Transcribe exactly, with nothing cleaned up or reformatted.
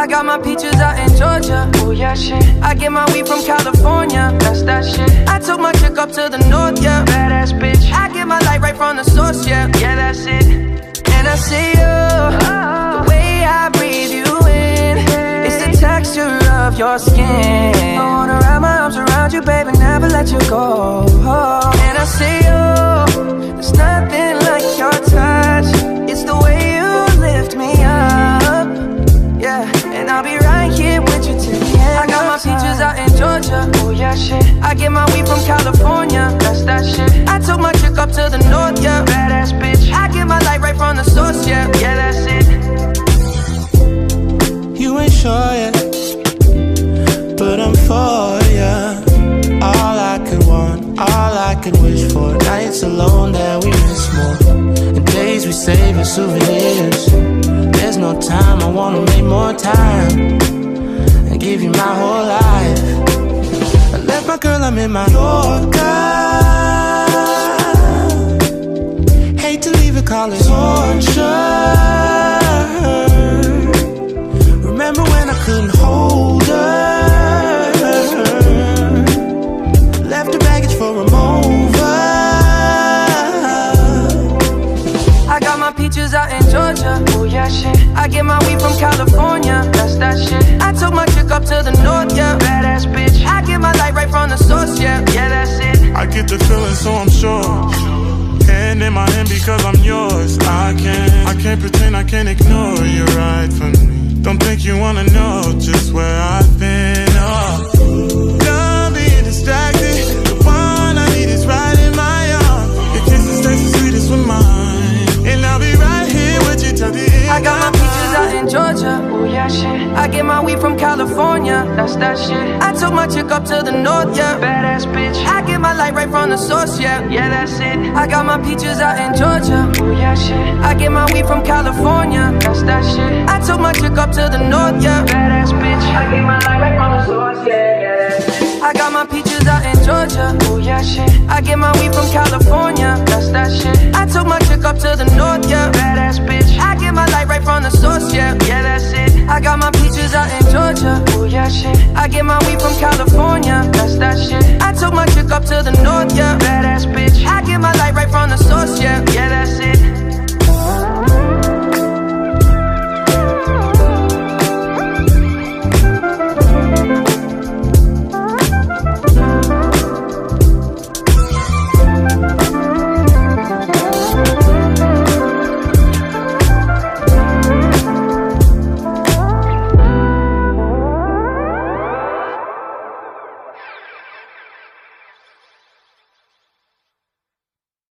I got my peaches out in Georgia. Oh yeah, shit. I get my weed from California. That's that shit. I took my chick up to the north, yeah. Badass bitch. I get my light right from the source, yeah. Yeah, that's it. And I see you, oh. The way I breathe you in, it's the texture of your skin. I wanna wrap my arms around you, baby, never let you go. Oh. And I see you, there's nothing like your touch. It's the way you lift me up, yeah. And I'll be right here with you till the end. I got my peaches out in Georgia. Oh yeah, shit. I get my weed from California. That's that shit. I took my chick up to the north, yeah. Badass bitch. I get my light right from the source, yeah. Yeah, that's it. You ain't sure yet, but I'm for ya. All I could want, all I could wish for. Nights alone that we miss more, and days we save as souvenirs. There's no time, I wanna make more time and give you my whole life. I left my girl, I'm in my Yorker. Hate to leave it, call it torture. Remember when I couldn't hold her? Left her baggage for a mover. I got my peaches out in Georgia. Oh yeah, shit. I get my weed from California. That's that shit. I took my chick up to the north, yeah. Badass bitch. I get my light right from the source, yeah. Yeah, that's it. I get the feeling, so I'm sure. Hand in my hand because I'm yours. I can't, I can't pretend, I can't ignore you right from me. Don't think you wanna know just where I've been. Oh, done being distracted. The one I need is right in my arms. Your kisses taste the sweetest with mine, and I'll be right here with you till the end. I got my peaches out in Georgia. Oh yeah, shit. I get my weed from California. That's that shit. I took my chick up to the north, yeah. Badass bitch. I get my light right from the source, yeah. Yeah, that's it. I got my peaches out in Georgia. Oh yeah, shit. I get my weed from California. That's that shit. I took my chick up to the north, yeah. Badass bitch. I get my light right from the source, yeah. Yeah, that's it. I got my peaches out in Georgia. Oh yeah, shit. I get my weed from California. That's that shit. I took my chick up to the north, yeah. Badass bitch. I get my light right from the source, yeah. Yeah, that's it. I got my peaches out in Georgia. Oh yeah, shit. I get my weed from California. That's that shit. I took my chick up to the north, yeah. Badass bitch. I get my light right from the source, yeah. Yeah,